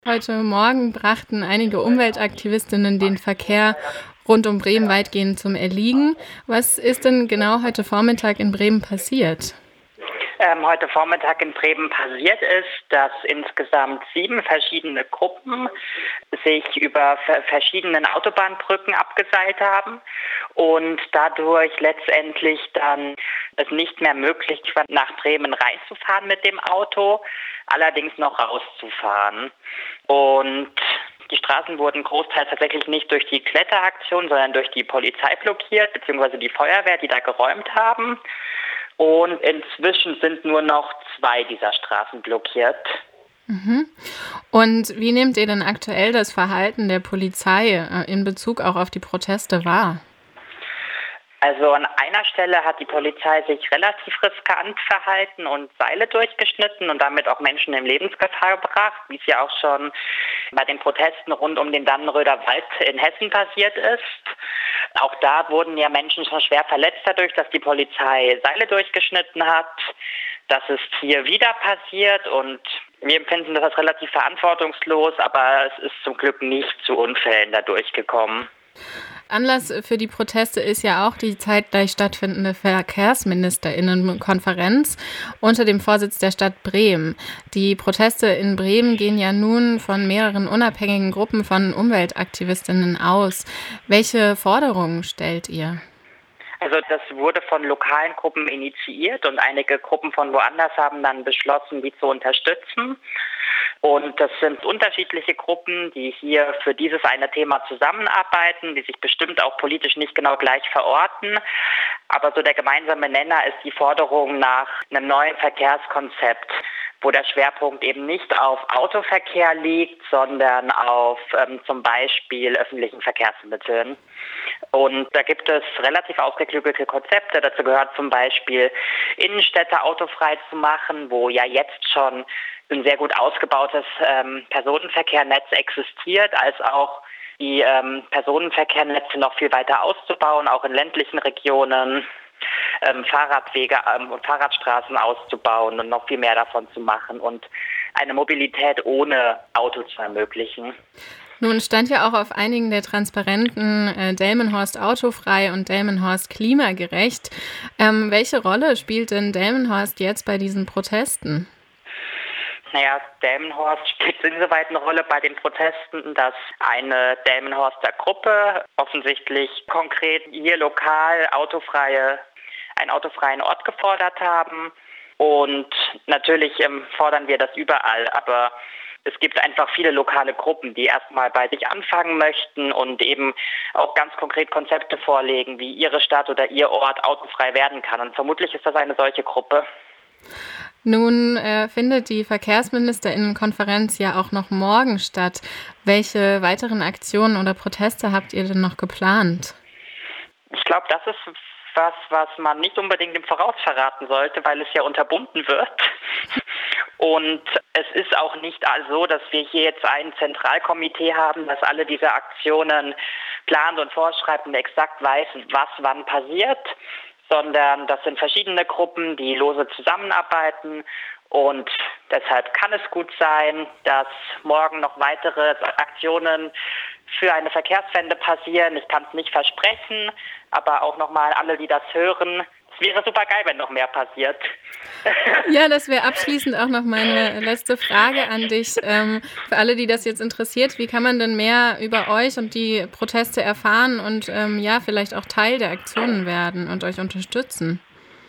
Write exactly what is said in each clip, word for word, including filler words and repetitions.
Heute Morgen brachten einige Umweltaktivistinnen den Verkehr rund um Bremen weitgehend zum Erliegen. Was ist denn genau heute Vormittag in Bremen passiert? Ähm, heute Vormittag in Bremen passiert ist, dass insgesamt sieben verschiedene Gruppen sich über ver- verschiedenen Autobahnbrücken abgeseilt haben und dadurch letztendlich dann es nicht mehr möglich war, nach Bremen reinzufahren mit dem Auto, allerdings noch rauszufahren. Und die Straßen wurden großteils tatsächlich nicht durch die Kletteraktion, sondern durch die Polizei blockiert, beziehungsweise die Feuerwehr, die da geräumt haben. Und inzwischen sind nur noch zwei dieser Straßen blockiert. Mhm. Und wie nehmt ihr denn aktuell das Verhalten der Polizei äh, in Bezug auch auf die Proteste wahr? Also an einer Stelle hat die Polizei sich relativ riskant verhalten und Seile durchgeschnitten und damit auch Menschen in Lebensgefahr gebracht, wie es ja auch schon bei den Protesten rund um den Dannenröder Wald in Hessen passiert ist. Auch da wurden ja Menschen schon schwer verletzt dadurch, dass die Polizei Seile durchgeschnitten hat. Das ist hier wieder passiert und wir empfinden das als relativ verantwortungslos, aber es ist zum Glück nicht zu Unfällen dadurch gekommen. Anlass für die Proteste ist ja auch die zeitgleich stattfindende Verkehrsministerinnenkonferenz unter dem Vorsitz der Stadt Bremen. Die Proteste in Bremen gehen ja nun von mehreren unabhängigen Gruppen von Umweltaktivistinnen aus. Welche Forderungen stellt ihr? Also das wurde von lokalen Gruppen initiiert und einige Gruppen von woanders haben dann beschlossen, die zu unterstützen. Und das sind unterschiedliche Gruppen, die hier für dieses eine Thema zusammenarbeiten, die sich bestimmt auch politisch nicht genau gleich verorten. Aber so der gemeinsame Nenner ist die Forderung nach einem neuen Verkehrskonzept, wo der Schwerpunkt eben nicht auf Autoverkehr liegt, sondern auf ähm, zum Beispiel öffentlichen Verkehrsmitteln. Und da gibt es relativ ausgeklügelte Konzepte. Dazu gehört zum Beispiel, Innenstädte autofrei zu machen, wo ja jetzt schon ein sehr gut ausgebautes ähm, Personenverkehrnetz existiert, als auch die ähm, Personenverkehrnetze noch viel weiter auszubauen, auch in ländlichen Regionen. Ähm, Fahrradwege ähm, und Fahrradstraßen auszubauen und noch viel mehr davon zu machen und eine Mobilität ohne Auto zu ermöglichen. Nun stand ja auch auf einigen der Transparenten äh, Delmenhorst autofrei und Delmenhorst klimagerecht. Ähm, welche Rolle spielt denn Delmenhorst jetzt bei diesen Protesten? Naja, Delmenhorst spielt insoweit eine Rolle bei den Protesten, dass eine Delmenhorster Gruppe offensichtlich konkret hier lokal autofreie, einen autofreien Ort gefordert haben. Und natürlich ähm, fordern wir das überall, aber es gibt einfach viele lokale Gruppen, die erstmal bei sich anfangen möchten und eben auch ganz konkret Konzepte vorlegen, wie ihre Stadt oder ihr Ort autofrei werden kann. Und vermutlich ist das eine solche Gruppe. Nun äh, findet die Verkehrsministerinnenkonferenz ja auch noch morgen statt. Welche weiteren Aktionen oder Proteste habt ihr denn noch geplant? Ich glaube, das ist was, was man nicht unbedingt im Voraus verraten sollte, weil es ja unterbunden wird. Und es ist auch nicht so, dass wir hier jetzt ein Zentralkomitee haben, das alle diese Aktionen plant und vorschreibt und exakt weiß, was wann passiert, sondern das sind verschiedene Gruppen, die lose zusammenarbeiten. Und deshalb kann es gut sein, dass morgen noch weitere Aktionen für eine Verkehrswende passieren. Ich kann es nicht versprechen, aber auch nochmal alle, die das hören, es wäre super geil, wenn noch mehr passiert. Ja, das wäre abschließend auch noch meine letzte Frage an dich. Ähm, für alle, die das jetzt interessiert, wie kann man denn mehr über euch und die Proteste erfahren und ähm, ja, vielleicht auch Teil der Aktionen werden und euch unterstützen?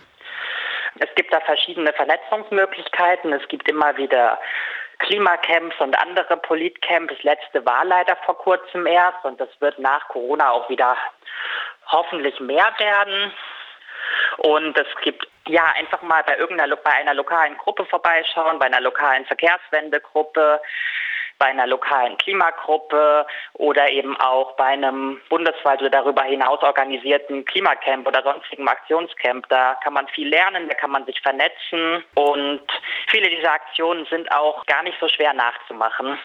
Es gibt da verschiedene Vernetzungsmöglichkeiten. Es gibt immer wieder Klimacamps und andere Politcamps. Das letzte war leider vor kurzem erst und das wird nach Corona auch wieder hoffentlich mehr werden. Und es gibt ja einfach mal bei irgendeiner bei einer lokalen Gruppe vorbeischauen, bei einer lokalen Verkehrswendegruppe, bei einer lokalen Klimagruppe oder eben auch bei einem bundesweit oder darüber hinaus organisierten Klimacamp oder sonstigen Aktionscamp. Da kann man viel lernen, da kann man sich vernetzen und viele dieser Aktionen sind auch gar nicht so schwer nachzumachen.